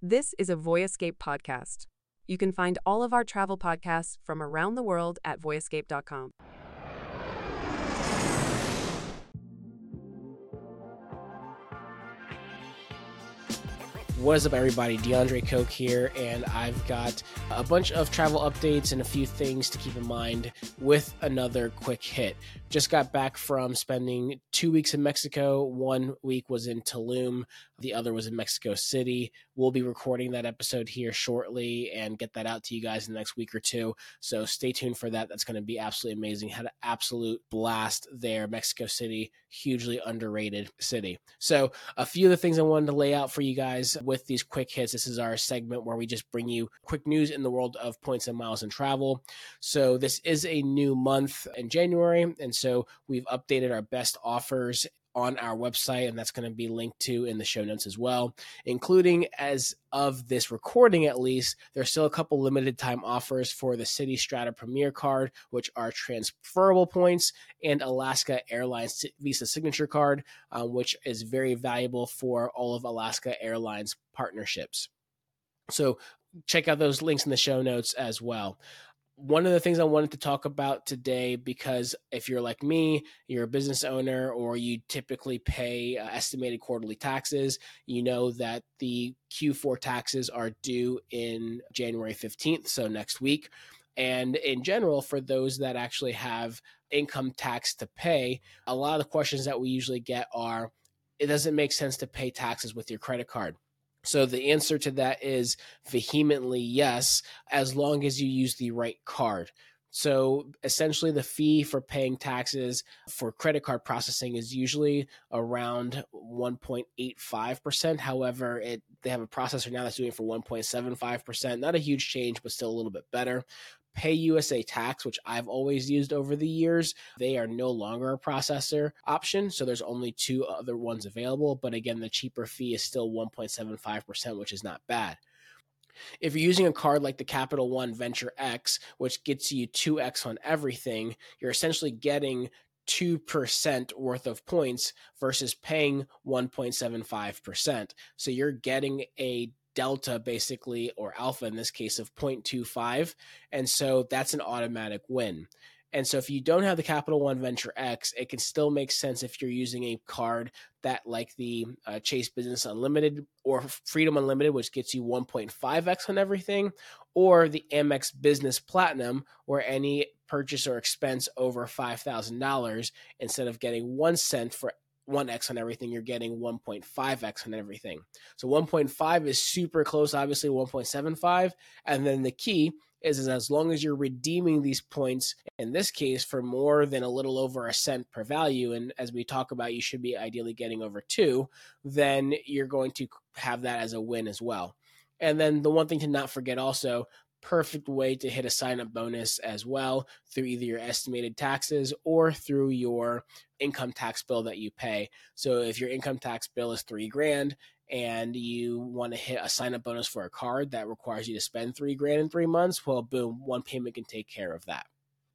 This is a Voyescape podcast. You can find all of our travel podcasts from around the world at voyescape.com. What is up, everybody? DeAndre Koch here, and I've got a bunch of travel updates and a few things to keep in mind with another quick hit. Just got back from spending 2 weeks in Mexico. 1 week was in Tulum. The other was in Mexico City. We'll be recording that episode here shortly and get that out to you guys in the next week or two. So stay tuned for that. That's going to be absolutely amazing. Had an absolute blast there. Mexico City, hugely underrated city. So a few of the things I wanted to lay out for you guys with these quick hits. This is our segment where we just bring you quick news in the world of points and miles and travel. So this is a new month in January, and so we've updated our best offers on our website, and that's going to be linked to in the show notes as well, including, as of this recording at least, there's still a couple limited time offers for the Citi Strata Premier card, which are transferable points, and Alaska Airlines Visa Signature card, which is very valuable for all of Alaska Airlines partnerships. So check out those links in the show notes as well. One of the things I wanted to talk about today, because if you're like me, you're a business owner, or you typically pay estimated quarterly taxes, you know that the Q4 taxes are due in January 15th, so next week. And in general, for those that actually have income tax to pay, a lot of the questions that we usually get are, it doesn't make sense to pay taxes with your credit card. So the answer to that is vehemently yes, as long as you use the right card. So essentially the fee for paying taxes for credit card processing is usually around 1.85%. However, they have a processor now that's doing it for 1.75%. Not a huge change, but still a little bit better. PayUSA Tax, which I've always used over the years, they are no longer a processor option, so there's only two other ones available. But again, the cheaper fee is still 1.75%, which is not bad. If you're using a card like the Capital One Venture X, which gets you 2x on everything, you're essentially getting 2% worth of points versus paying 1.75%. So you're getting a delta basically, or alpha in this case, of 0.25. And so that's an automatic win. And so if you don't have the Capital One Venture X, it can still make sense if you're using a card that like the Chase Business Unlimited or Freedom Unlimited, which gets you 1.5x on everything, or the Amex Business Platinum, where any purchase or expense over $5,000, instead of getting 1 cent for 1x on everything, you're getting 1.5x on everything. So 1.5 is super close, obviously 1.75. And then the key is as long as you're redeeming these points, in this case, for more than a little over a cent per value, and as we talk about, you should be ideally getting over 2, then you're going to have that as a win as well. And then the one thing to not forget also, perfect way to hit a sign-up bonus as well through either your estimated taxes or through your income tax bill that you pay. So if your income tax bill is $3,000 and you want to hit a sign-up bonus for a card that requires you to spend $3,000 in 3 months, well, boom, one payment can take care of that.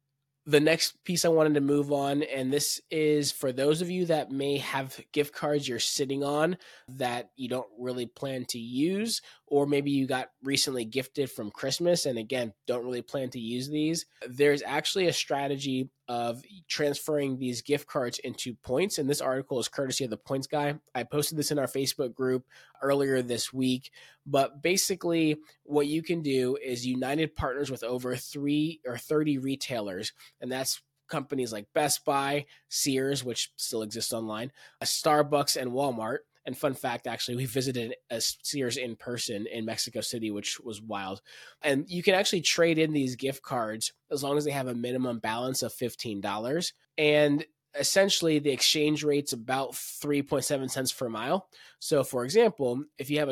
The next piece I wanted to move on, and this is for those of you that may have gift cards you're sitting on that you don't really plan to use, or maybe you got recently gifted from Christmas and again, don't really plan to use these. There's actually a strategy of transferring these gift cards into points. And this article is courtesy of the Points Guy. I posted this in our Facebook group earlier this week. But basically, what you can do is United partners with over 3 or 30 retailers, and that's companies like Best Buy, Sears, which still exists online, Starbucks, and Walmart. And fun fact, actually, we visited a Sears in person in Mexico City, which was wild. And you can actually trade in these gift cards as long as they have a minimum balance of $15. And essentially, the exchange rate's about 3.7 cents per mile. So, for example, if you have a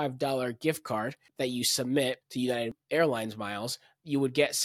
$25 gift card that you submit to United Airlines miles, you would get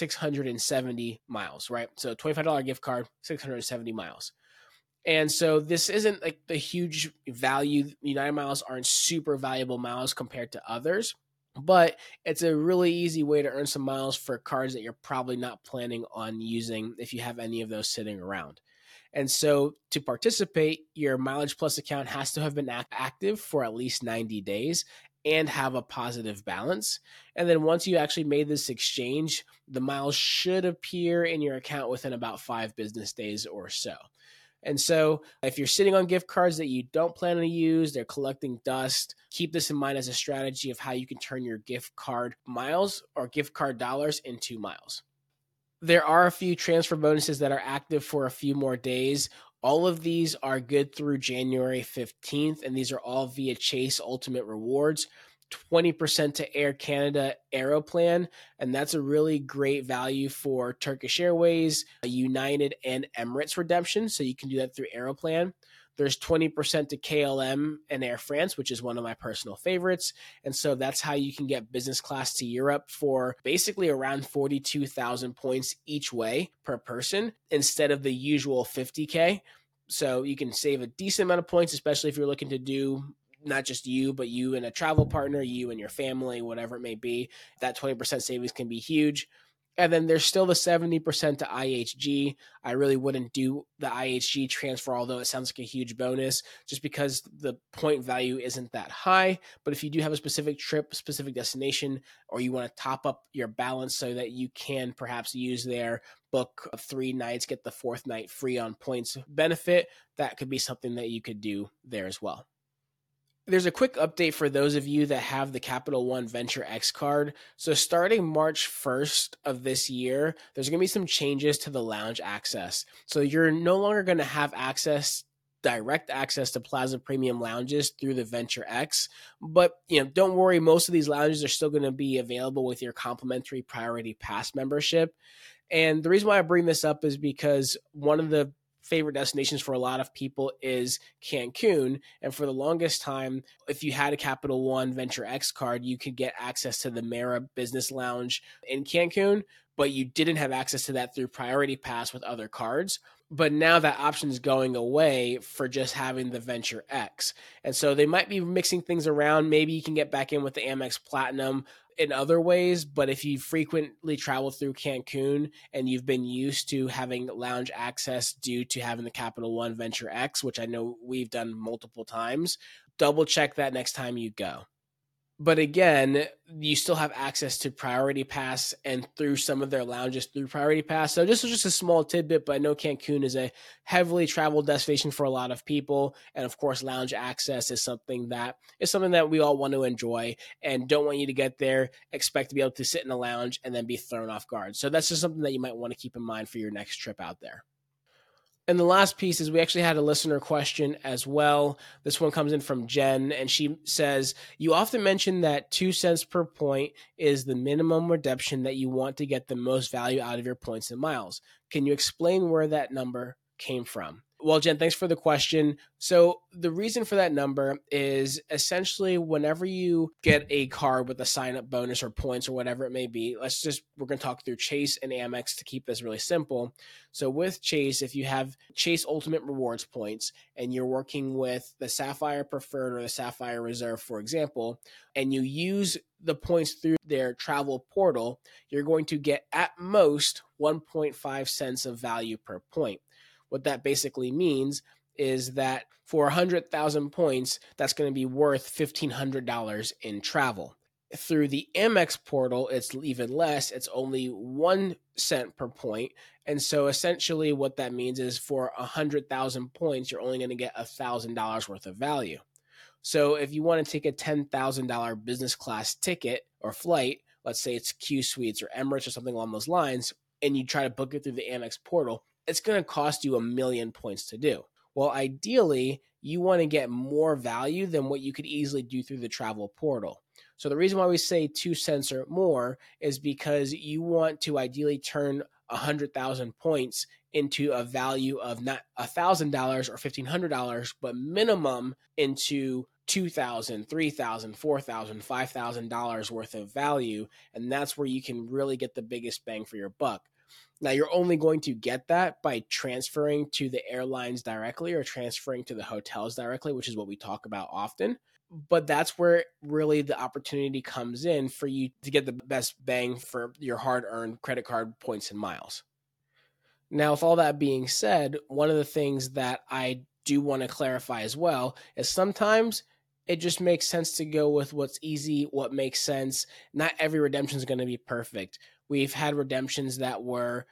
670 miles, right? So, $25 gift card, 670 miles. And so this isn't like the huge value. United miles aren't super valuable miles compared to others, but it's a really easy way to earn some miles for cards that you're probably not planning on using if you have any of those sitting around. And so to participate, your Mileage Plus account has to have been active for at least 90 days. and have a positive balance. And then once you actually made this exchange, the miles should appear in your account within about 5 business days or so. And so if you're sitting on gift cards that you don't plan to use, they're collecting dust, keep this in mind as a strategy of how you can turn your gift card miles or gift card dollars into miles. There are a few transfer bonuses that are active for a few more days. All of these are good through January 15th, and these are all via Chase Ultimate Rewards. 20% to Air Canada Aeroplan, and that's a really great value for Turkish Airways, United, and Emirates redemption, so you can do that through Aeroplan. There's 20% to KLM and Air France, which is one of my personal favorites. And so that's how you can get business class to Europe for basically around 42,000 points each way per person instead of the usual 50K. So you can save a decent amount of points, especially if you're looking to do not just you, but you and a travel partner, you and your family, whatever it may be. That 20% savings can be huge. And then there's still the 70% to IHG. I really wouldn't do the IHG transfer, although it sounds like a huge bonus, just because the point value isn't that high. But if you do have a specific trip, specific destination, or you want to top up your balance so that you can perhaps use their book 3 nights, get the 4th night free on points benefit, that could be something that you could do there as well. There's a quick update for those of you that have the Capital One Venture X card. So starting March 1st of this year, there's going to be some changes to the lounge access. So you're no longer going to have direct access to Plaza Premium lounges through the Venture X. But don't worry, most of these lounges are still going to be available with your complimentary Priority Pass membership. And the reason why I bring this up is because one of the favorite destinations for a lot of people is Cancun. And for the longest time, if you had a Capital One Venture X card, you could get access to the Mara Business Lounge in Cancun, but you didn't have access to that through Priority Pass with other cards. But now that option is going away for just having the Venture X. And so they might be mixing things around. Maybe you can get back in with the Amex Platinum in other ways, but if you frequently travel through Cancun and you've been used to having lounge access due to having the Capital One Venture X, which I know we've done multiple times, double check that next time you go. But again, you still have access to Priority Pass and through some of their lounges through Priority Pass. So this was just a small tidbit, but I know Cancun is a heavily traveled destination for a lot of people. And of course, lounge access is something that we all want to enjoy and don't want you to get there, expect to be able to sit in a lounge and then be thrown off guard. So that's just something that you might want to keep in mind for your next trip out there. And the last piece is we actually had a listener question as well. This one comes in from Jen, and she says, you often mention that 2 cents per point is the minimum redemption that you want to get the most value out of your points and miles. Can you explain where that number came from? Well, Jen, thanks for the question. So the reason for that number is essentially whenever you get a card with a sign-up bonus or points or whatever it may be, we're going to talk through Chase and Amex to keep this really simple. So with Chase, if you have Chase Ultimate Rewards points and you're working with the Sapphire Preferred or the Sapphire Reserve, for example, and you use the points through their travel portal, you're going to get at most 1.5 cents of value per point. What that basically means is that for 100,000 points, that's going to be worth $1,500 in travel. Through the Amex portal, it's even less. It's only 1 cent per point. And so essentially what that means is for 100,000 points, you're only going to get $1,000 worth of value. So if you want to take a $10,000 business class ticket or flight, let's say it's Q Suites or Emirates or something along those lines, and you try to book it through the Amex portal, it's going to cost you 1 million points to do. Well, ideally, you want to get more value than what you could easily do through the travel portal. So the reason why we say 2 cents or more is because you want to ideally turn 100,000 points into a value of not $1,000 or $1,500, but minimum into $2,000, $3,000, $4,000, $5,000 worth of value. And that's where you can really get the biggest bang for your buck. Now, you're only going to get that by transferring to the airlines directly or transferring to the hotels directly, which is what we talk about often. But that's where really the opportunity comes in for you to get the best bang for your hard-earned credit card points and miles. Now, with all that being said, one of the things that I do want to clarify as well is sometimes it just makes sense to go with what's easy, what makes sense. Not every redemption is going to be perfect. We've had redemptions that were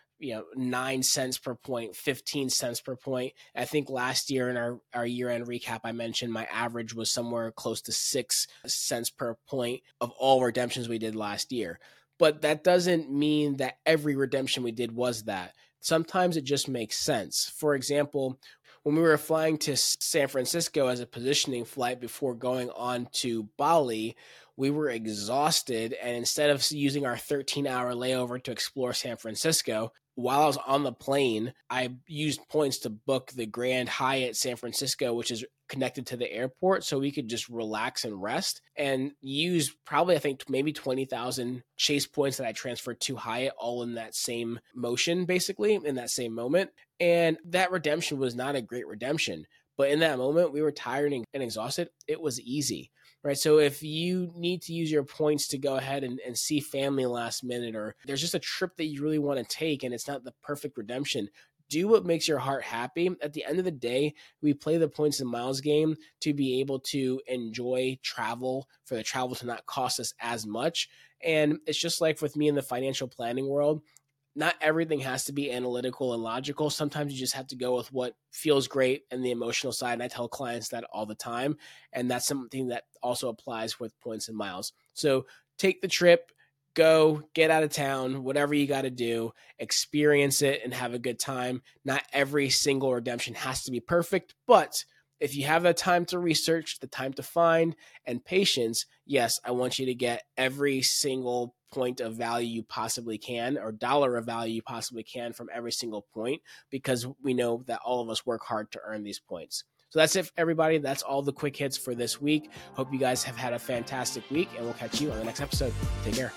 9 cents per point, 15 cents per point. I think last year in our year-end recap, I mentioned my average was somewhere close to 6 cents per point of all redemptions we did last year. But that doesn't mean that every redemption we did was that. Sometimes it just makes sense. For example, when we were flying to San Francisco as a positioning flight before going on to Bali, we were exhausted. And instead of using our 13-hour layover to explore San Francisco, while I was on the plane, I used points to book the Grand Hyatt San Francisco, which is connected to the airport, so we could just relax and rest, and use probably, I think, maybe 20,000 Chase points that I transferred to Hyatt all in that same motion, basically, in that same moment. And that redemption was not a great redemption. But in that moment, we were tired and exhausted. It was easy, right? So if you need to use your points to go ahead and see family last minute, or there's just a trip that you really want to take and it's not the perfect redemption, do what makes your heart happy. At the end of the day, we play the points and miles game to be able to enjoy travel, for the travel to not cost us as much. And it's just like with me in the financial planning world, not everything has to be analytical and logical. Sometimes you just have to go with what feels great and the emotional side. And I tell clients that all the time. And that's something that also applies with points and miles. So take the trip, go, get out of town, whatever you got to do, experience it and have a good time. Not every single redemption has to be perfect, but if you have the time to research, the time to find, and patience, yes, I want you to get every single point of value you possibly can, or dollar of value you possibly can from every single point, because we know that all of us work hard to earn these points. So that's it, everybody. That's all the quick hits for this week. Hope you guys have had a fantastic week, and we'll catch you on the next episode. Take care.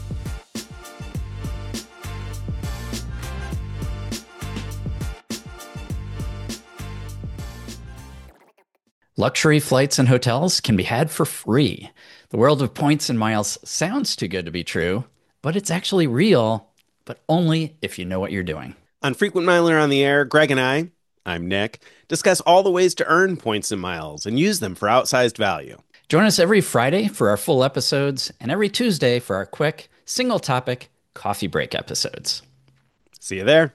Luxury flights and hotels can be had for free. The world of points and miles sounds too good to be true, but it's actually real, but only if you know what you're doing. On Frequent Miler on the Air, Greg and I'm Nick, discuss all the ways to earn points and miles and use them for outsized value. Join us every Friday for our full episodes and every Tuesday for our quick, single-topic coffee break episodes. See you there.